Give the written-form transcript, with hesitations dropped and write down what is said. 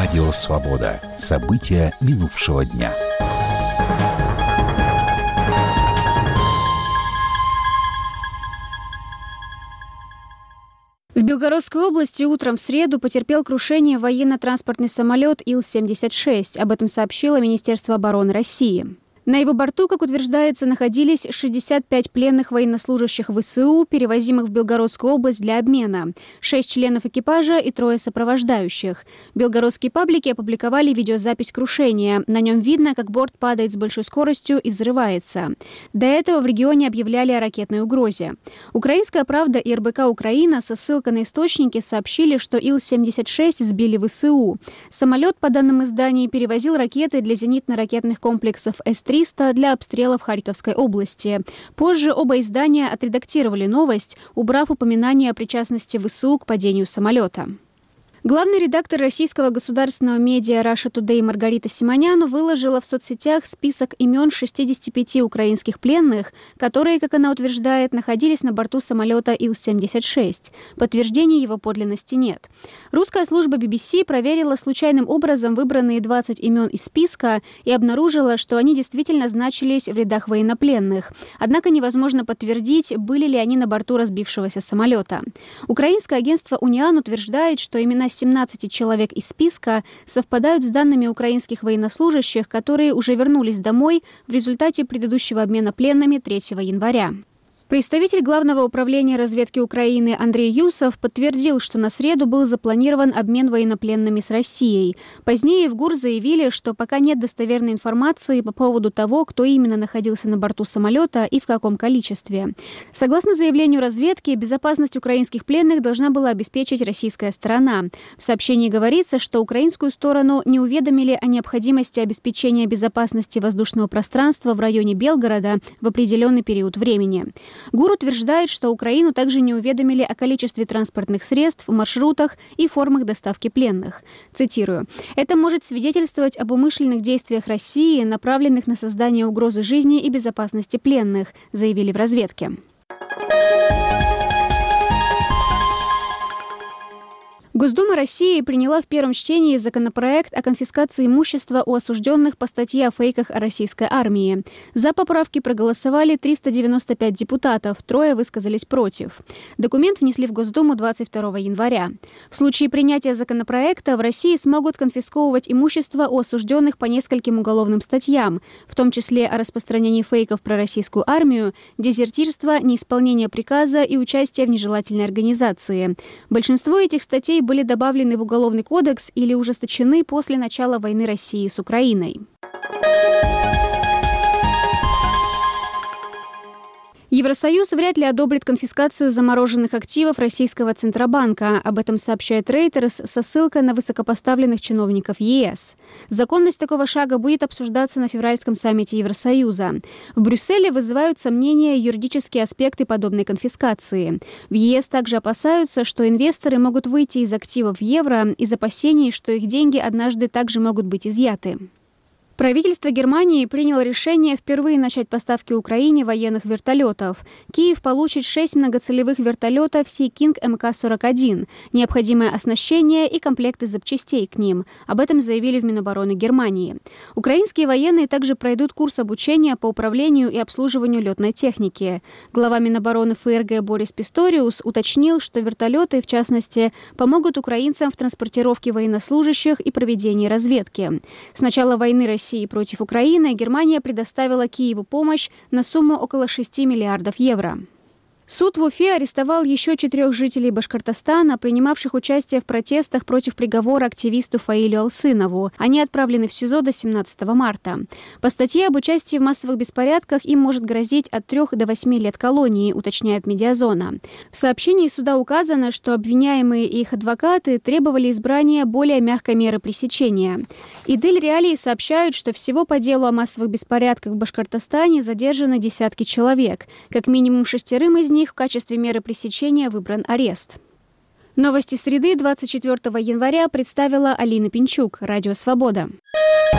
Радио «Свобода». События минувшего дня. В Белгородской области утром в среду потерпел крушение военно-транспортный самолет Ил-76. Об этом сообщило Министерство обороны России. На его борту, как утверждается, находились 65 пленных военнослужащих ВСУ, перевозимых в Белгородскую область для обмена, 6 членов экипажа и 3 сопровождающих. Белгородские паблики опубликовали видеозапись крушения. На нем видно, как борт падает с большой скоростью и взрывается. До этого в регионе объявляли о ракетной угрозе. «Украинская правда» и РБК «Украина» со ссылкой на источники сообщили, что Ил-76 сбили ВСУ. Самолет, по данным изданий, перевозил ракеты для зенитно-ракетных комплексов С-300 для обстрелов Харьковской области. Позже оба издания отредактировали новость, убрав упоминание о причастности ВСУ к падению самолета. Главный редактор российского государственного медиа Russia Today Маргарита Симонян выложила в соцсетях список имен 65 украинских пленных, которые, как она утверждает, находились на борту самолета Ил-76. Подтверждения его подлинности нет. Русская служба BBC проверила случайным образом выбранные 20 имен из списка и обнаружила, что они действительно значились в рядах военнопленных. Однако невозможно подтвердить, были ли они на борту разбившегося самолета. Украинское агентство «Униан» утверждает, что имена 17 человек из списка совпадают с данными украинских военнослужащих, которые уже вернулись домой в результате предыдущего обмена пленными 3 января. Представитель Главного управления разведки Украины Андрей Юсов подтвердил, что на среду был запланирован обмен военнопленными с Россией. Позднее в ГУР заявили, что пока нет достоверной информации по поводу того, кто именно находился на борту самолета и в каком количестве. Согласно заявлению разведки, безопасность украинских пленных должна была обеспечить российская сторона. В сообщении говорится, что украинскую сторону не уведомили о необходимости обеспечения безопасности воздушного пространства в районе Белгорода в определенный период времени. ГУР утверждает, что Украину также не уведомили о количестве транспортных средств, маршрутах и формах доставки пленных. Цитирую. «Это может свидетельствовать об умышленных действиях России, направленных на создание угрозы жизни и безопасности пленных», заявили в разведке. Госдума России приняла в первом чтении законопроект о конфискации имущества у осужденных по статье о фейках о российской армии. За поправки проголосовали 395 депутатов, 3 высказались против. Документ внесли в Госдуму 22 января. В случае принятия законопроекта в России смогут конфисковывать имущество у осужденных по нескольким уголовным статьям, в том числе о распространении фейков про российскую армию, дезертирство, неисполнение приказа и участие в нежелательной организации. Большинство этих статей были добавлены в Уголовный кодекс или ужесточены после начала войны России с Украиной. Евросоюз вряд ли одобрит конфискацию замороженных активов российского Центробанка. Об этом сообщает Reuters со ссылкой на высокопоставленных чиновников ЕС. Законность такого шага будет обсуждаться на февральском саммите Евросоюза. В Брюсселе вызывают сомнения юридические аспекты подобной конфискации. В ЕС также опасаются, что инвесторы могут выйти из активов в евро из опасений, что их деньги однажды также могут быть изъяты. Правительство Германии приняло решение впервые начать поставки Украине военных вертолетов. Киев получит 6 многоцелевых вертолетов Sea King МК-41, необходимое оснащение и комплекты запчастей к ним. Об этом заявили в Минобороны Германии. Украинские военные также пройдут курс обучения по управлению и обслуживанию летной техники. Глава Минобороны ФРГ Борис Писториус уточнил, что вертолеты, в частности, помогут украинцам в транспортировке военнослужащих и проведении разведки. С начала войны России против Украины Германия предоставила Киеву помощь на сумму около 6 миллиардов евро. Суд в Уфе арестовал еще 4 жителей Башкортостана, принимавших участие в протестах против приговора активисту Фаилю Алсынову. Они отправлены в СИЗО до 17 марта. По статье об участии в массовых беспорядках им может грозить от 3 до 8 лет колонии, уточняет Медиазона. В сообщении суда указано, что обвиняемые и их адвокаты требовали избрания более мягкой меры пресечения. Идель Реалии сообщают, что всего по делу о массовых беспорядках в Башкортостане задержаны десятки человек. Как минимум 6 из них в качестве меры пресечения выбран арест. Новости среды 24 января представила Алина Пинчук, Радио «Свобода».